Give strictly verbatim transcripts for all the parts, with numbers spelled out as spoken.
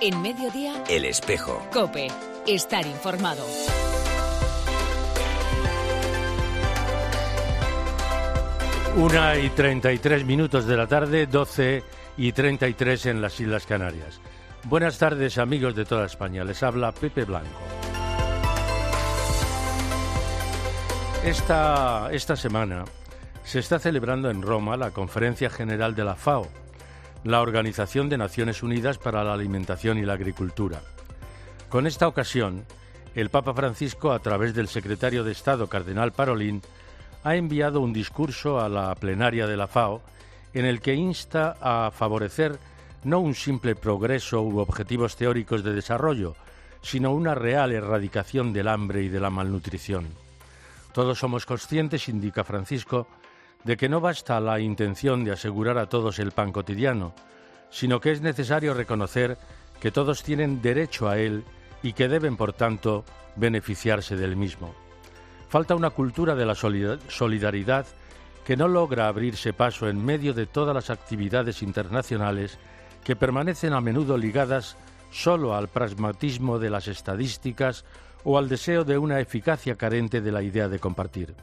En Mediodía, El Espejo. COPE. Estar informado. Una y treinta y tres minutos de la tarde, doce y treinta y tres en las Islas Canarias. Buenas tardes, amigos de toda España. Les habla Pepe Blanco. Esta, esta semana se está celebrando en Roma la Conferencia General de la FAO, la Organización de Naciones Unidas para la Alimentación y la Agricultura. Con esta ocasión, el Papa Francisco, a través del secretario de Estado, Cardenal Parolin, ha enviado un discurso a la plenaria de la FAO en el que insta a favorecer no un simple progreso u objetivos teóricos de desarrollo, sino una real erradicación del hambre y de la malnutrición. Todos somos conscientes, indica Francisco, de que no basta la intención de asegurar a todos el pan cotidiano, sino que es necesario reconocer que todos tienen derecho a él y que deben, por tanto, beneficiarse del mismo. Falta una cultura de la solidaridad que no logra abrirse paso en medio de todas las actividades internacionales que permanecen a menudo ligadas solo al pragmatismo de las estadísticas o al deseo de una eficacia carente de la idea de compartir.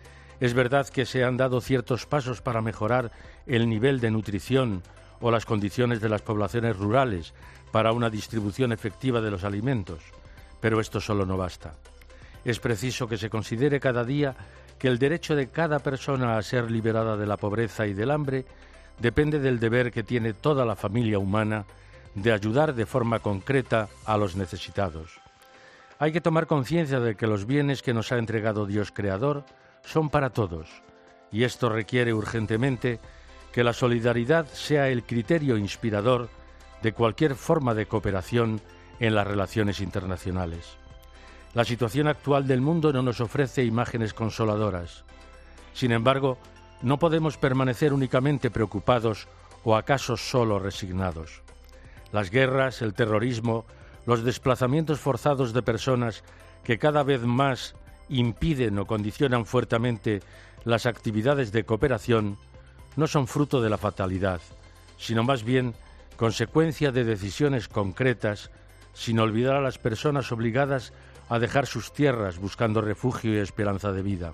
Es verdad que se han dado ciertos pasos para mejorar el nivel de nutrición o las condiciones de las poblaciones rurales para una distribución efectiva de los alimentos, pero esto solo no basta. Es preciso que se considere cada día que el derecho de cada persona a ser liberada de la pobreza y del hambre depende del deber que tiene toda la familia humana de ayudar de forma concreta a los necesitados. Hay que tomar conciencia de que los bienes que nos ha entregado Dios Creador son para todos, y esto requiere urgentemente que la solidaridad sea el criterio inspirador de cualquier forma de cooperación en las relaciones internacionales. La situación actual del mundo no nos ofrece imágenes consoladoras. Sin embargo, no podemos permanecer únicamente preocupados o acaso solo resignados. Las guerras, el terrorismo, los desplazamientos forzados de personas que cada vez más impiden o condicionan fuertemente las actividades de cooperación no son fruto de la fatalidad, sino más bien consecuencia de decisiones concretas, sin olvidar a las personas obligadas a dejar sus tierras buscando refugio y esperanza de vida.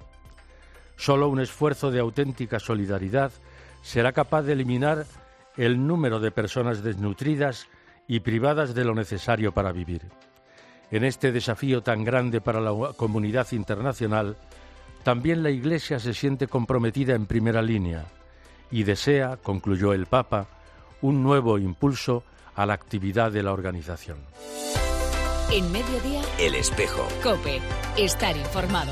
Solo un esfuerzo de auténtica solidaridad será capaz de eliminar el número de personas desnutridas y privadas de lo necesario para vivir. En este desafío tan grande para la comunidad internacional, también la Iglesia se siente comprometida en primera línea y desea, concluyó el Papa, un nuevo impulso a la actividad de la organización. En Mediodía, El Espejo. COPE. Estar informado.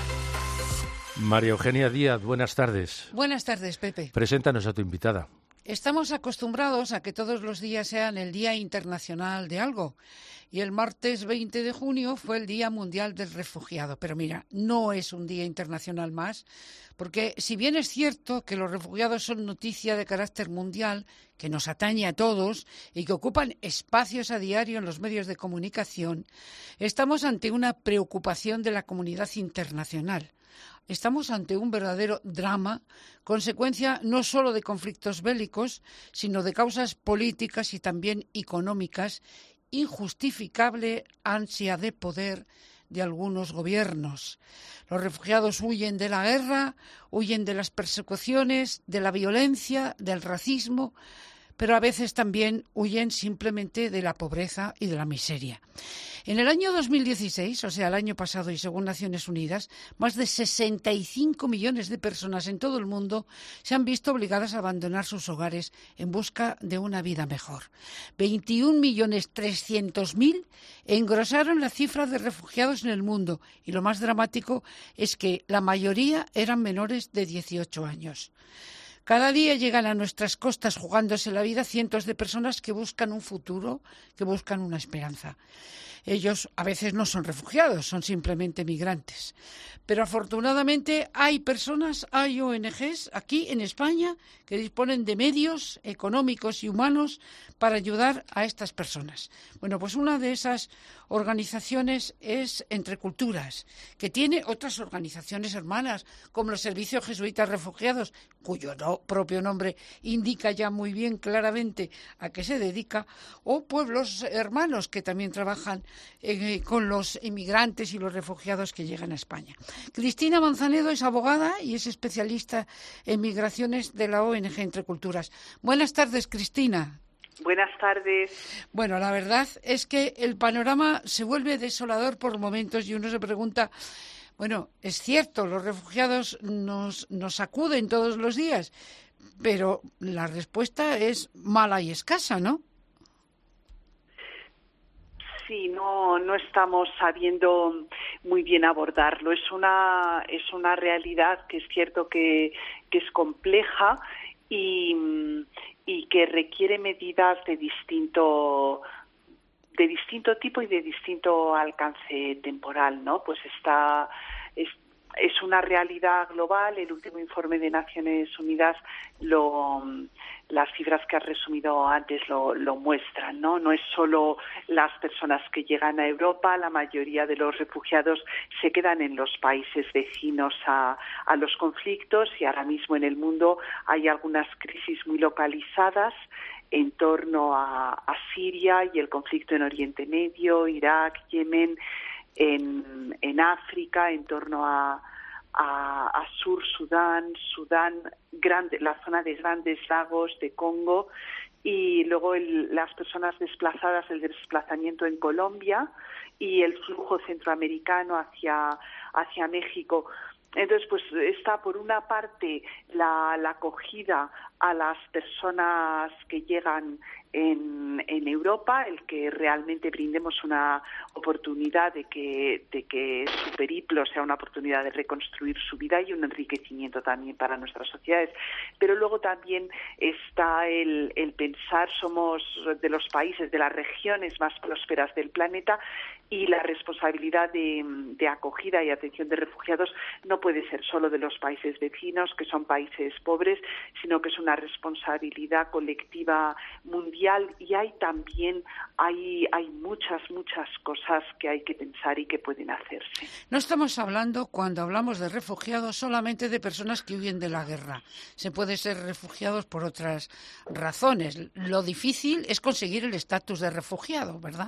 María Eugenia Díaz, buenas tardes. Buenas tardes, Pepe. Preséntanos a tu invitada. Estamos acostumbrados a que todos los días sean el Día Internacional de algo. Y el martes veinte de junio fue el Día Mundial del Refugiado. Pero mira, no es un día internacional más, porque si bien es cierto que los refugiados son noticia de carácter mundial, que nos atañe a todos y que ocupan espacios a diario en los medios de comunicación, estamos ante una preocupación de la comunidad internacional. Estamos ante un verdadero drama, consecuencia no solo de conflictos bélicos, sino de causas políticas y también económicas, injustificable ansia de poder de algunos gobiernos. Los refugiados huyen de la guerra, huyen de las persecuciones, de la violencia, del racismo, pero a veces también huyen simplemente de la pobreza y de la miseria. En el año dos mil dieciséis, o sea, el año pasado, y según Naciones Unidas, más de sesenta y cinco millones de personas en todo el mundo se han visto obligadas a abandonar sus hogares en busca de una vida mejor. veintiún millones trescientos mil engrosaron la cifra de refugiados en el mundo, y lo más dramático es que la mayoría eran menores de dieciocho años. Cada día llegan a nuestras costas jugándose la vida cientos de personas que buscan un futuro, que buscan una esperanza. Ellos a veces no son refugiados, son simplemente migrantes. Pero afortunadamente hay personas, hay O N Ges aquí en España que disponen de medios económicos y humanos para ayudar a estas personas. Bueno, pues una de esas organizaciones es Entre Culturas, que tiene otras organizaciones hermanas, como los Servicios Jesuitas Refugiados, cuyo no, propio nombre indica ya muy bien claramente a qué se dedica, o Pueblos Hermanos, que también trabajan eh, con los inmigrantes y los refugiados que llegan a España. Cristina Manzanedo es abogada y es especialista en migraciones de la O N Ge Entre Culturas. Buenas tardes, Cristina. Buenas tardes. Bueno, la verdad es que el panorama se vuelve desolador por momentos y uno se pregunta, bueno, es cierto, los refugiados nos, nos acuden todos los días, pero la respuesta es mala y escasa, ¿no? Sí, no, no estamos sabiendo muy bien abordarlo. Es una, es una realidad que es cierto que, que es compleja y, y que requiere medidas de distinto de distinto tipo y de distinto alcance temporal, ¿no? Pues está es, es una realidad global. El último informe de Naciones Unidas lo las cifras que has resumido antes lo, lo muestran, ¿no? No es solo las personas que llegan a Europa, la mayoría de los refugiados se quedan en los países vecinos a, a los conflictos, y ahora mismo en el mundo hay algunas crisis muy localizadas en torno a, a Siria y el conflicto en Oriente Medio, Irak, Yemen, en, en África, en torno a A, a Sur Sudán, Sudán, grande, la zona de Grandes Lagos, de Congo, y luego el, las personas desplazadas, el desplazamiento en Colombia y el flujo centroamericano hacia, hacia México. Entonces, pues está por una parte la, la acogida a las personas que llegan en, en Europa, el que realmente brindemos una oportunidad de que, de que su periplo sea una oportunidad de reconstruir su vida y un enriquecimiento también para nuestras sociedades. Pero luego también está el, el pensar, somos de los países, de las regiones más prósperas del planeta, y la responsabilidad de, de acogida y atención de refugiados no puede ser solo de los países vecinos, que son países pobres, sino que es una responsabilidad colectiva mundial, y hay también hay, hay muchas, muchas cosas que hay que pensar y que pueden hacerse. No estamos hablando, cuando hablamos de refugiados, solamente de personas que huyen de la guerra. Se puede ser refugiados por otras razones. Lo difícil es conseguir el estatus de refugiado, ¿verdad?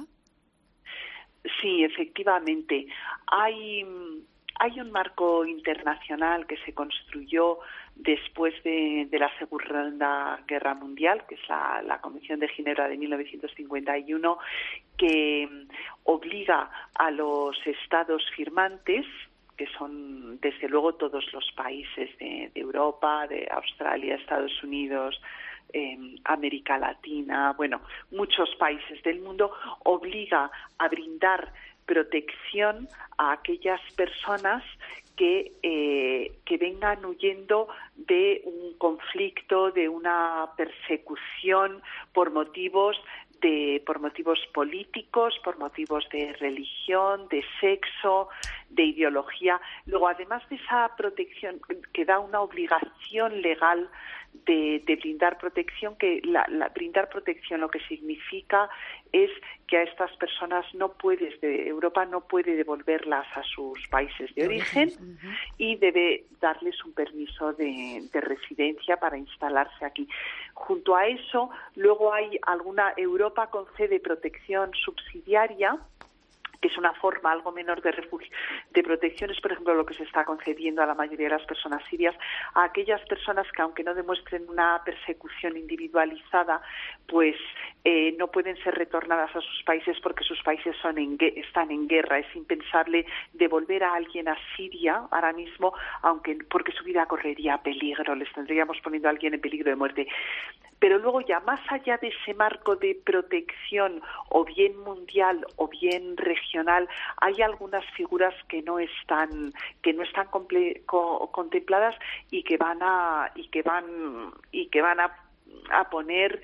Sí, efectivamente. Hay, hay un marco internacional que se construyó después de, de la Segunda Guerra Mundial, que es la, la Convención de Ginebra de mil novecientos cincuenta y uno, que obliga a los estados firmantes, que son desde luego todos los países de, de Europa, de Australia, Estados Unidos, Eh, América Latina, bueno, muchos países del mundo, obliga a brindar protección a aquellas personas que, eh, que vengan huyendo de un conflicto, de una persecución por motivos de, por motivos políticos, por motivos de religión, de sexo, de ideología. Luego, además de esa protección que da una obligación legal De, de brindar protección, que la, la, brindar protección lo que significa es que a estas personas no puedes, de Europa no puede devolverlas a sus países de origen, uh-huh, y debe darles un permiso de, de residencia para instalarse aquí. Junto a eso, luego hay alguna, Europa concede protección subsidiaria, que es una forma algo menor de refugio, de protección. Es, por ejemplo, lo que se está concediendo a la mayoría de las personas sirias, a aquellas personas que, aunque no demuestren una persecución individualizada, pues eh, no pueden ser retornadas a sus países porque sus países son en, están en guerra. Es impensable devolver a alguien a Siria ahora mismo, aunque porque su vida correría peligro, les tendríamos poniendo a alguien en peligro de muerte. Pero luego, ya más allá de ese marco de protección, o bien mundial o bien regional, hay algunas figuras que no están que no están comple- co- contempladas y que van a y que van y que van a a poner,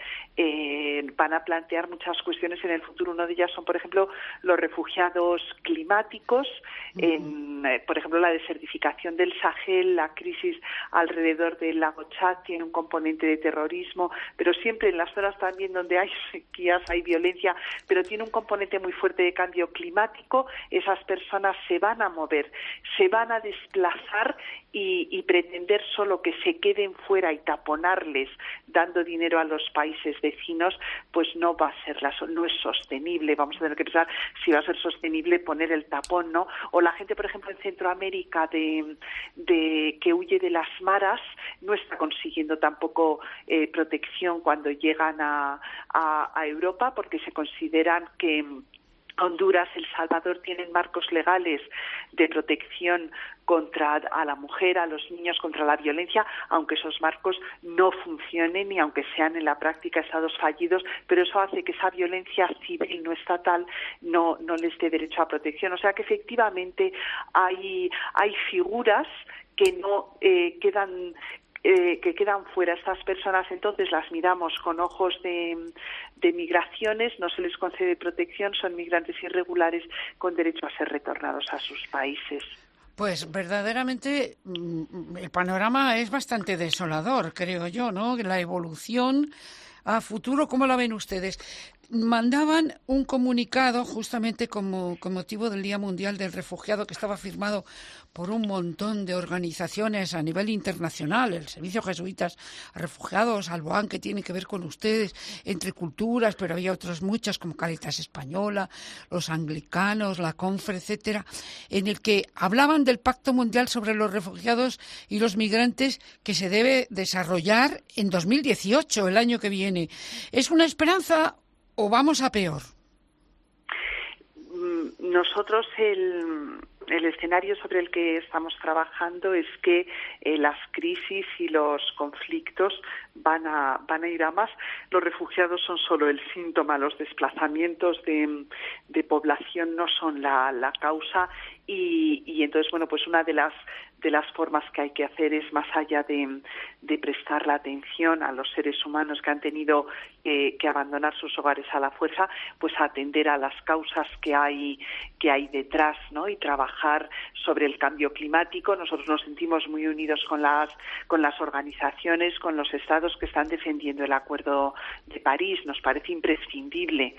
eh, van a plantear muchas cuestiones en el futuro. Una de ellas son, por ejemplo, los refugiados climáticos, uh-huh. en, eh, por ejemplo, la desertificación del Sahel, la crisis alrededor del lago Chad tiene un componente de terrorismo, pero siempre en las zonas también donde hay sequías, hay violencia, pero tiene un componente muy fuerte de cambio climático. Esas personas se van a mover, se van a desplazar y, y pretender solo que se queden fuera y taponarles dando dinero a los países vecinos, pues no va a ser la, no es sostenible. Vamos a tener que pensar si va a ser sostenible poner el tapón, ¿no? O la gente, por ejemplo, en Centroamérica de, de que huye de las maras no está consiguiendo tampoco eh, protección cuando llegan a, a, a Europa, porque se consideran que Honduras, El Salvador tienen marcos legales de protección contra a la mujer, a los niños, contra la violencia, aunque esos marcos no funcionen y aunque sean en la práctica estados fallidos, pero eso hace que esa violencia civil no estatal no, no les dé derecho a protección. O sea que efectivamente hay, hay figuras que no eh, quedan Eh, que quedan fuera. Estas personas entonces las miramos con ojos de, de migraciones, no se les concede protección, son migrantes irregulares con derecho a ser retornados a sus países. Pues verdaderamente el panorama es bastante desolador, creo yo, ¿no? La evolución a futuro, ¿cómo la ven ustedes? Mandaban un comunicado justamente como, con motivo del Día Mundial del Refugiado, que estaba firmado por un montón de organizaciones a nivel internacional, el Servicio Jesuitas a Refugiados, Alboán, que tiene que ver con ustedes, Entre Culturas, pero había otras muchas como Cáritas Española, los anglicanos, la Confre, etcétera, en el que hablaban del Pacto Mundial sobre los Refugiados y los Migrantes que se debe desarrollar en dos mil dieciocho, el año que viene. ¿Es una esperanza o vamos a peor? Nosotros el, el escenario sobre el que estamos trabajando es que eh, las crisis y los conflictos van a van a ir a más. Los refugiados son solo el síntoma, los desplazamientos de, de población no son la, la causa y, y entonces, bueno, pues una de las de las formas que hay que hacer es, más allá de, de prestar la atención a los seres humanos que han tenido eh, que abandonar sus hogares a la fuerza, pues atender a las causas que hay que hay detrás, ¿no? Y trabajar sobre el cambio climático. Nosotros nos sentimos muy unidos con las con las organizaciones, con los estados que están defendiendo el Acuerdo de París. Nos parece imprescindible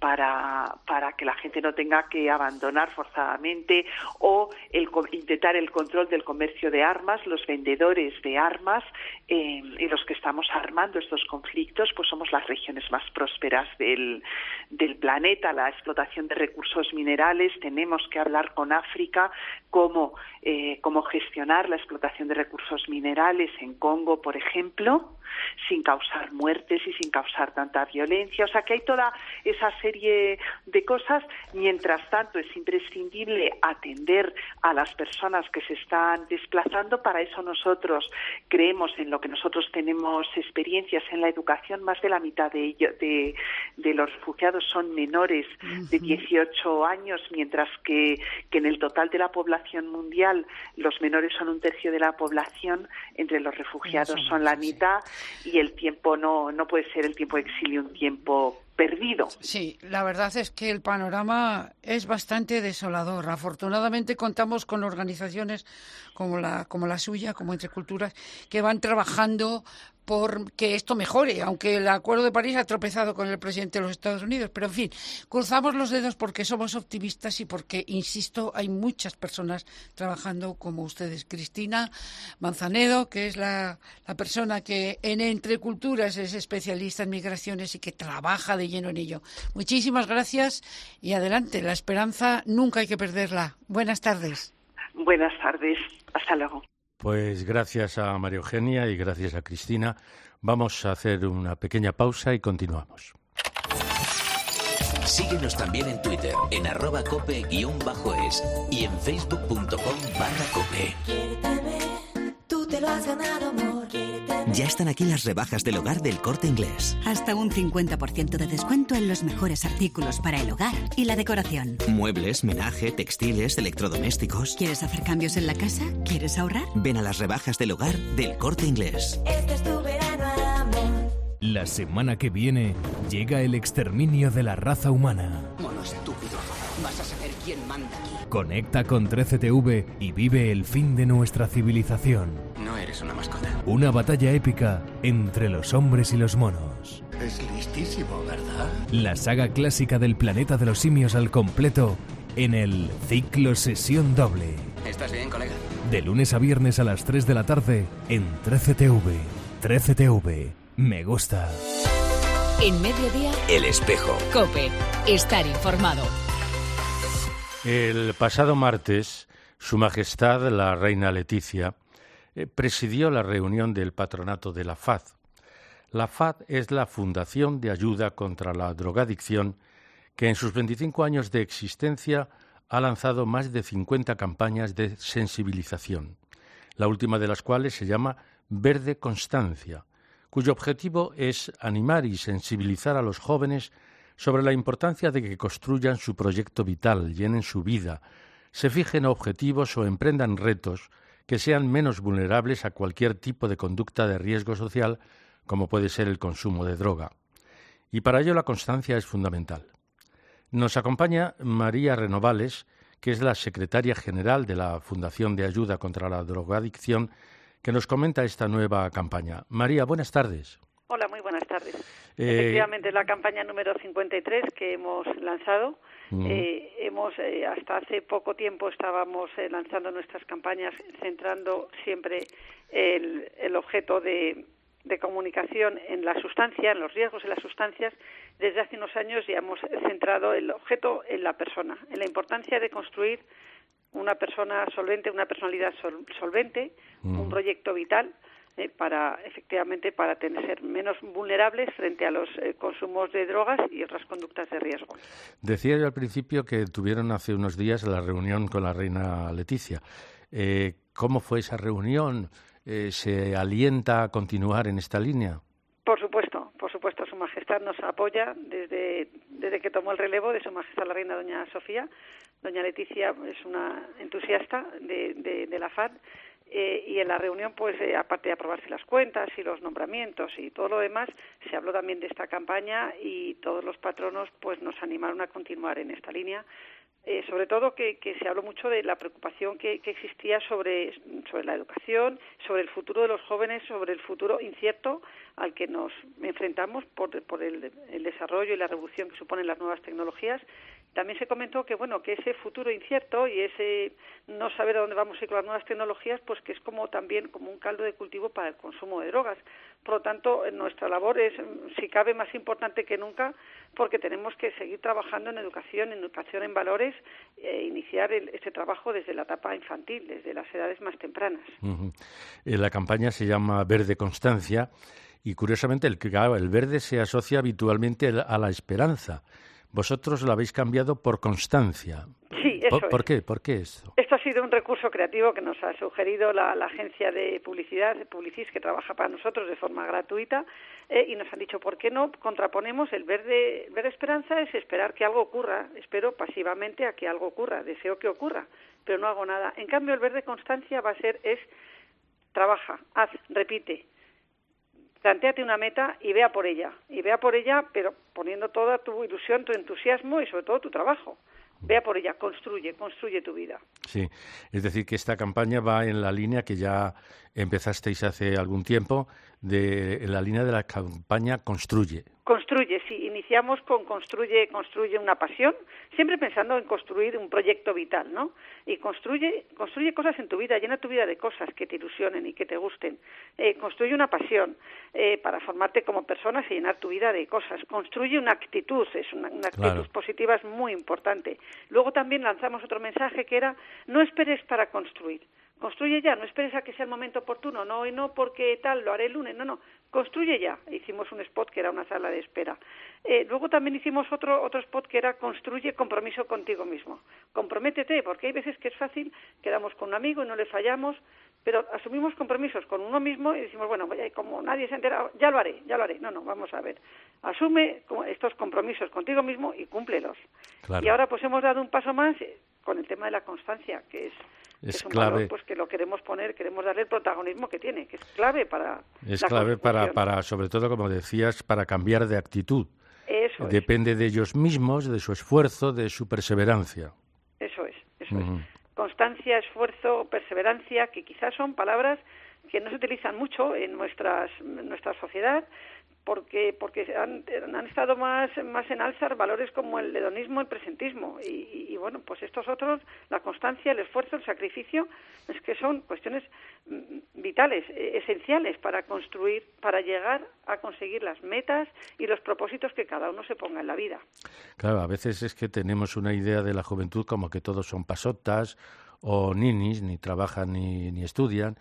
para para que la gente no tenga que abandonar forzadamente o el intentar el control del comercio de armas. Los vendedores de armas eh, y los que estamos armando estos conflictos, pues somos las regiones más prósperas del, del planeta. La explotación de recursos minerales, tenemos que hablar con África cómo, eh, cómo gestionar la explotación de recursos minerales en Congo, por ejemplo, sin causar muertes y sin causar tanta violencia. O sea que hay toda esa serie de cosas. Mientras tanto, es imprescindible atender a las personas que se están desplazando. Para eso nosotros creemos en lo que nosotros tenemos experiencias en la educación. Más de la mitad de ellos, de, de los refugiados son menores de dieciocho años, mientras que, que en el total de la población mundial los menores son un tercio de la población. Entre los refugiados son la mitad. Y el tiempo no, no puede ser el tiempo de exilio un tiempo perdido. Sí, la verdad es que el panorama es bastante desolador. Afortunadamente contamos con organizaciones como la, como la suya, como Entre Culturas, que van trabajando por que esto mejore, aunque el Acuerdo de París ha tropezado con el presidente de los Estados Unidos. Pero, en fin, cruzamos los dedos porque somos optimistas y porque, insisto, hay muchas personas trabajando como ustedes. Cristina Manzanedo, que es la, la persona que en Entre Culturas es especialista en migraciones y que trabaja de lleno en ello. Muchísimas gracias y adelante. La esperanza nunca hay que perderla. Buenas tardes. Buenas tardes. Hasta luego. Pues gracias a María Eugenia y gracias a Cristina. Vamos a hacer una pequeña pausa y continuamos. Síguenos también en Twitter, en arroba cope guión bajo es y en facebook punto com barra cope. Tú te lo has ganado, amor. Ya están aquí las rebajas del hogar del Corte Inglés. Hasta un cincuenta por ciento de descuento en los mejores artículos para el hogar y la decoración. Muebles, menaje, textiles, electrodomésticos. ¿Quieres hacer cambios en la casa? ¿Quieres ahorrar? Ven a las rebajas del hogar del Corte Inglés. Este es tu verano, amor. La semana que viene llega el exterminio de la raza humana. Mono estúpido, vas a saber quién manda aquí. Conecta con trece T V y vive el fin de nuestra civilización. No eres una mascota. Una batalla épica entre los hombres y los monos. Es listísimo, ¿verdad? La saga clásica del planeta de los simios al completo en el Ciclo Sesión Doble. ¿Estás bien, colega? De lunes a viernes a las tres de la tarde en trece T V. trece T V. Me gusta. En Mediodía, El Espejo. COPE. Estar informado. El pasado martes, Su Majestad la Reina Leticia eh, presidió la reunión del patronato de la F A D. La F A D es la Fundación de Ayuda contra la Drogadicción que en sus veinticinco años de existencia ha lanzado más de cincuenta campañas de sensibilización, la última de las cuales se llama Verde Constancia, cuyo objetivo es animar y sensibilizar a los jóvenes sobre la importancia de que construyan su proyecto vital, llenen su vida, se fijen objetivos o emprendan retos que sean menos vulnerables a cualquier tipo de conducta de riesgo social, como puede ser el consumo de droga. Y para ello la constancia es fundamental. Nos acompaña María Renovales, que es la secretaria general de la Fundación de Ayuda contra la Drogadicción, que nos comenta esta nueva campaña. María, buenas tardes. Hola, muy buenas tardes. Eh... Efectivamente, es la campaña número cincuenta y tres que hemos lanzado. Uh-huh. Eh, hemos eh, hasta hace poco tiempo estábamos eh, lanzando nuestras campañas centrando siempre el, el objeto de, de comunicación en la sustancia, en los riesgos de las sustancias. Desde hace unos años ya hemos centrado el objeto en la persona, en la importancia de construir una persona solvente, una personalidad sol, solvente, mm. un proyecto vital eh, para, efectivamente, para tener, ser menos vulnerables frente a los eh, consumos de drogas y otras conductas de riesgo. Decía yo al principio que tuvieron hace unos días la reunión con la reina Leticia. Eh, ¿Cómo fue esa reunión? Eh, ¿Se alienta a continuar en esta línea? Por supuesto, por supuesto. Su Majestad nos apoya desde, desde que tomó el relevo de Su Majestad la Reina Doña Sofía. Doña Leticia es una entusiasta de, de, de la F A D eh, y en la reunión, pues eh, aparte de aprobarse las cuentas y los nombramientos y todo lo demás, se habló también de esta campaña y todos los patronos pues nos animaron a continuar en esta línea. Eh, sobre todo que, que se habló mucho de la preocupación que, que existía sobre, sobre la educación, sobre el futuro de los jóvenes, sobre el futuro incierto al que nos enfrentamos por, por el, el desarrollo y la revolución que suponen las nuevas tecnologías. También se comentó que bueno que ese futuro incierto y ese no saber a dónde vamos a ir con las nuevas tecnologías, pues que es como también como un caldo de cultivo para el consumo de drogas. Por lo tanto, nuestra labor es, si cabe, más importante que nunca, porque tenemos que seguir trabajando en educación, en educación en valores, e iniciar el, este trabajo desde la etapa infantil, desde las edades más tempranas. Uh-huh. Eh, la campaña se llama Verde Constancia y, curiosamente, el, claro, el verde se asocia habitualmente a la esperanza. Vosotros lo habéis cambiado por constancia. Sí, eso ¿Por, es. ¿Por qué? ¿Por qué esto? Esto ha sido un recurso creativo que nos ha sugerido la, la agencia de publicidad, de Publicis, que trabaja para nosotros de forma gratuita, eh, y nos han dicho, ¿por qué no contraponemos el verde, verde esperanza? Es esperar que algo ocurra, espero pasivamente a que algo ocurra, deseo que ocurra, pero no hago nada. En cambio, el verde constancia va a ser, es, trabaja, haz, repite. Plantéate una meta y vea por ella, y vea por ella, pero poniendo toda tu ilusión, tu entusiasmo y sobre todo tu trabajo. Vea por ella, construye, construye tu vida. Sí, es decir, que esta campaña va en la línea que ya empezasteis hace algún tiempo, de en la línea de la campaña Construye. Construye, sí. Iniciamos con Construye, construye una pasión, siempre pensando en construir un proyecto vital, ¿no? Y construye, construye cosas en tu vida, llena tu vida de cosas que te ilusionen y que te gusten. Eh, construye una pasión eh, para formarte como persona y llenar tu vida de cosas. Construye una actitud, es una, una actitud claro. positiva, es muy importante. Luego también lanzamos otro mensaje que era, no esperes para construir. Construye ya, no esperes a que sea el momento oportuno, no, y no porque tal, lo haré el lunes, no, no, construye ya. Hicimos un spot que era una sala de espera. Eh, luego también hicimos otro otro spot que era construye compromiso contigo mismo. Comprométete, porque hay veces que es fácil, quedamos con un amigo y no le fallamos, pero asumimos compromisos con uno mismo y decimos, bueno, como nadie se ha enterado, ya lo haré, ya lo haré. No, no, vamos a ver. Asume estos compromisos contigo mismo y cúmplelos. Claro. Y ahora pues hemos dado un paso más con el tema de la constancia, que es Es, es un clave. valor, pues que lo queremos poner, queremos darle el protagonismo que tiene, que es clave para Es la clave para, consecución. para, sobre todo, como decías, para cambiar de actitud. Eso Depende es. de ellos mismos, de su esfuerzo, de su perseverancia. Eso es, eso Uh-huh. es. Constancia, esfuerzo, perseverancia, que quizás son palabras que no se utilizan mucho en nuestras en nuestra sociedad, porque porque han, han estado más más en alza valores como el hedonismo, el presentismo y, y, y bueno, pues estos otros, la constancia, el esfuerzo, el sacrificio, es que son cuestiones vitales, esenciales para construir, para llegar a conseguir las metas y los propósitos que cada uno se ponga en la vida. Claro, a veces es que tenemos una idea de la juventud como que todos son pasotas o ninis, ni trabajan ni, ni estudian,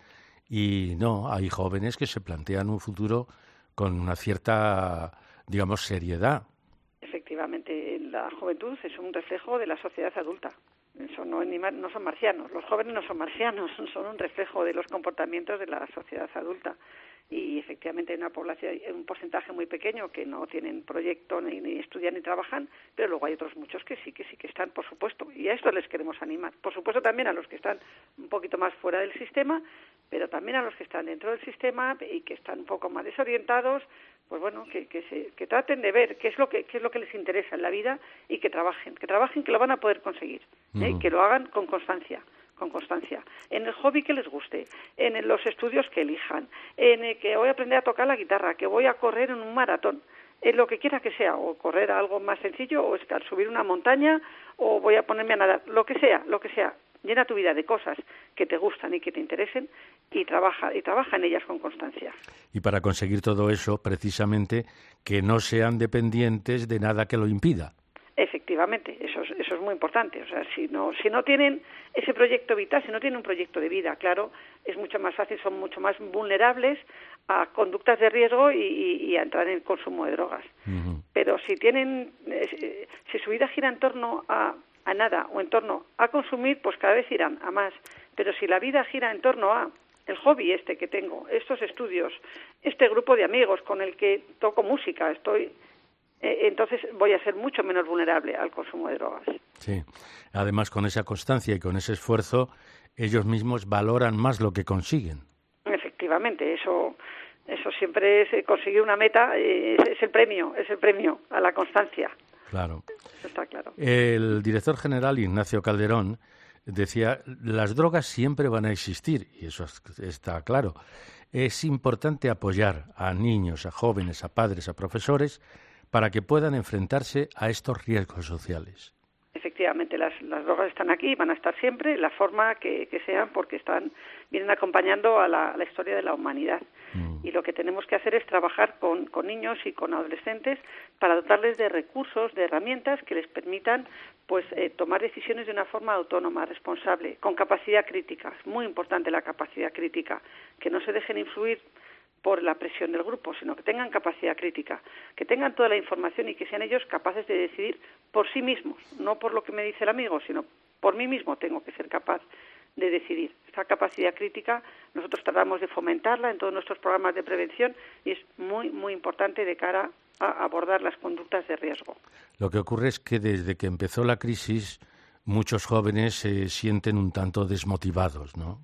y no, hay jóvenes que se plantean un futuro con una cierta, digamos, seriedad. Efectivamente, la juventud es un reflejo de la sociedad adulta. Eso no, no son marcianos. Los jóvenes no son marcianos, son un reflejo de los comportamientos de la sociedad adulta. Y efectivamente hay una población, un porcentaje muy pequeño que no tienen proyecto, ni, ni estudian ni trabajan, pero luego hay otros muchos que sí, que sí que están, por supuesto, y a estos les queremos animar. Por supuesto también a los que están un poquito más fuera del sistema, pero también a los que están dentro del sistema y que están un poco más desorientados, pues bueno, que, que, se, que traten de ver qué es lo que qué es lo que les interesa en la vida y que trabajen, que trabajen, que lo van a poder conseguir, ¿eh? Uh-huh. Que lo hagan con constancia. con constancia, en el hobby que les guste, en los estudios que elijan, en el que voy a aprender a tocar la guitarra, que voy a correr en un maratón, en lo que quiera que sea, o correr algo más sencillo, o escalar, subir una montaña, o voy a ponerme a nadar, lo que sea, lo que sea. Llena tu vida de cosas que te gustan y que te interesen y trabaja, y trabaja en ellas con constancia. Y para conseguir todo eso, precisamente, que no sean dependientes de nada que lo impida. Efectivamente, eso es, eso es muy importante. O sea, si no, si no tienen ese proyecto vital, si no tienen un proyecto de vida, claro, es mucho más fácil, son mucho más vulnerables a conductas de riesgo y, y, y a entrar en el consumo de drogas. Uh-huh. Pero si tienen, eh, si su vida gira en torno a, a nada o en torno a consumir, pues cada vez irán a más. Pero si la vida gira en torno a el hobby este que tengo, estos estudios, este grupo de amigos con el que toco música, estoy entonces voy a ser mucho menos vulnerable al consumo de drogas. Sí, además con esa constancia y con ese esfuerzo, ellos mismos valoran más lo que consiguen. Efectivamente, eso eso siempre es conseguir una meta, es, es el premio, es el premio a la constancia. Claro. Eso está claro. El director general Ignacio Calderón decía, las drogas siempre van a existir, y eso está claro. Es importante apoyar a niños, a jóvenes, a padres, a profesores, para que puedan enfrentarse a estos riesgos sociales. Efectivamente, las, las drogas están aquí, van a estar siempre, la forma que, que sean, porque están vienen acompañando a la, a la historia de la humanidad. Mm. Y lo que tenemos que hacer es trabajar con, con niños y con adolescentes para dotarles de recursos, de herramientas que les permitan pues eh, tomar decisiones de una forma autónoma, responsable, con capacidad crítica. Es muy importante la capacidad crítica, que no se dejen influir por la presión del grupo, sino que tengan capacidad crítica, que tengan toda la información y que sean ellos capaces de decidir por sí mismos, no por lo que me dice el amigo, sino por mí mismo tengo que ser capaz de decidir. Esta capacidad crítica nosotros tratamos de fomentarla en todos nuestros programas de prevención y es muy, muy importante de cara a abordar las conductas de riesgo. Lo que ocurre es que desde que empezó la crisis muchos jóvenes se sienten un tanto desmotivados, ¿no?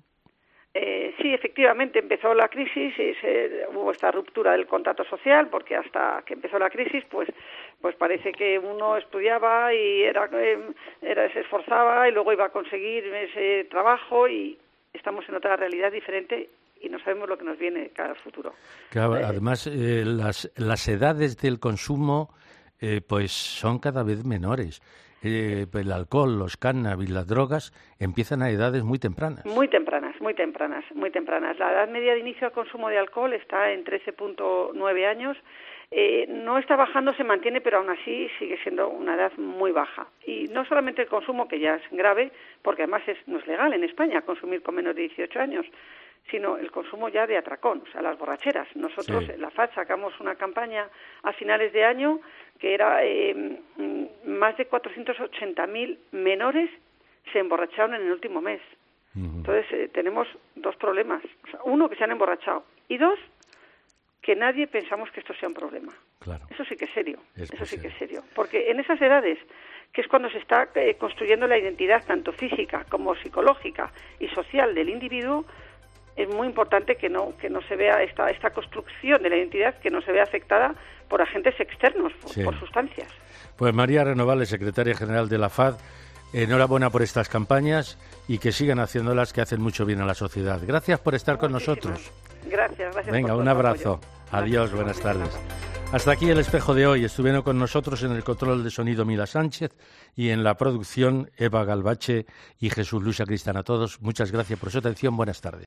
Eh, sí, efectivamente, empezó la crisis y se, hubo esta ruptura del contrato social, porque hasta que empezó la crisis, pues pues parece que uno estudiaba y era, era se esforzaba y luego iba a conseguir ese trabajo y estamos en otra realidad diferente y no sabemos lo que nos viene cada futuro. Claro, eh, además, eh, las, las edades del consumo eh, pues son cada vez menores. Eh, el alcohol, los cannabis, las drogas empiezan a edades muy tempranas. Muy tempranas, muy tempranas, muy tempranas. La edad media de inicio al consumo de alcohol está en trece punto nueve años. Eh, no está bajando, se mantiene, pero aún así sigue siendo una edad muy baja. Y no solamente el consumo, que ya es grave, porque además es, no es legal en España consumir con menos de dieciocho años, sino el consumo ya de atracón, o sea, las borracheras. Nosotros sí. En la F A D sacamos una campaña a finales de año que era eh, más de cuatrocientos ochenta mil menores se emborracharon en el último mes. Uh-huh. Entonces, eh, tenemos dos problemas. O sea, uno, que se han emborrachado, y dos, que nadie pensamos que esto sea un problema. Claro. Eso sí que es serio, es eso sí serio. que es serio. Porque en esas edades, que es cuando se está eh, construyendo la identidad tanto física como psicológica y social del individuo, es muy importante que no que no se vea esta esta construcción de la identidad, que no se vea afectada por agentes externos, por, sí. por sustancias. Pues María Renovales, secretaria general de la F A D, enhorabuena por estas campañas y que sigan haciéndolas, que hacen mucho bien a la sociedad. Gracias por estar con nosotros. Gracias, gracias. Venga, por un abrazo. Apoyo. Adiós, buenas tardes. Hasta aquí el espejo de hoy. Estuvieron con nosotros en el control de sonido Mila Sánchez y en la producción Eva Galvache y Jesús Luis Sacristán. A todos, muchas gracias por su atención. Buenas tardes.